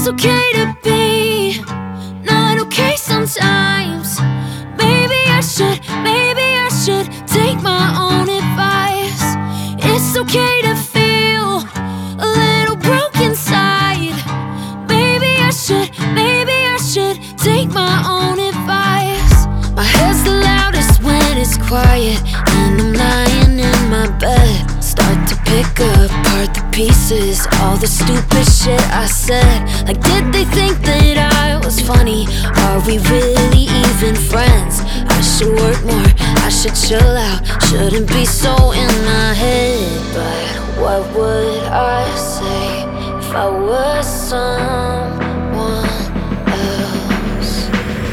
It's okay to be not okay sometimes. Maybe I should take my own advice. It's okay to feel a little broken inside. Maybe I should take my own advice. My head's the loudest when it's quiet, and I'm lying in my bed. Start to pick apart the pieces, all the stupid shit I said. Like, did they think that I was funny? Are we really even friends? I should work more, I should chill out, shouldn't be so in my head. But what would I say if I was someone else?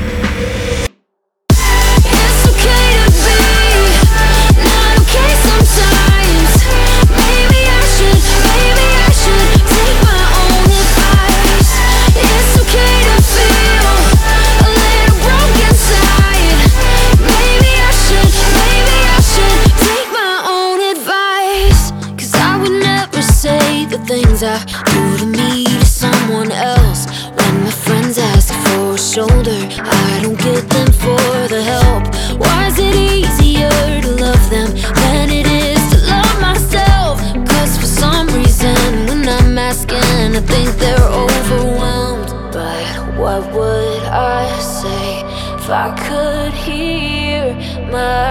It's okay to be not okay sometimes. Maybe I should take my own advice. It's okay to feel a little broken inside. Maybe I should take my own advice. 'Cause I would never say the things I do to me to someone else. When my friends ask for a shoulder, I don't get them for the help. Why is it easier to love them than it is to love myself? 'Cause for some reason when I'm asking, I think they're overwhelmed. But what would I say if I could hear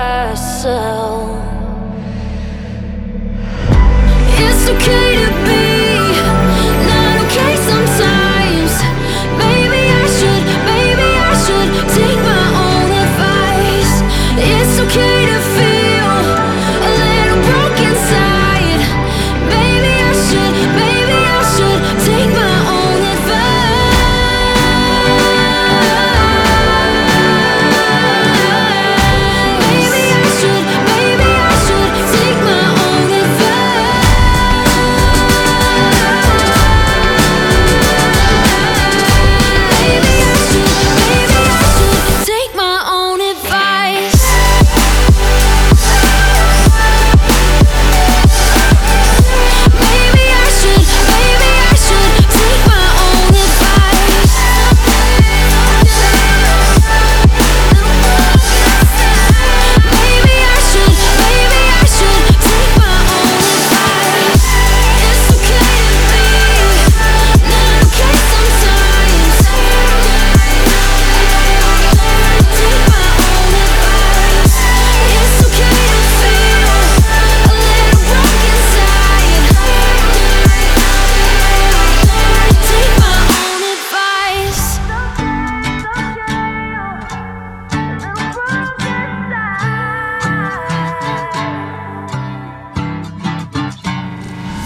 myself? It's okay to be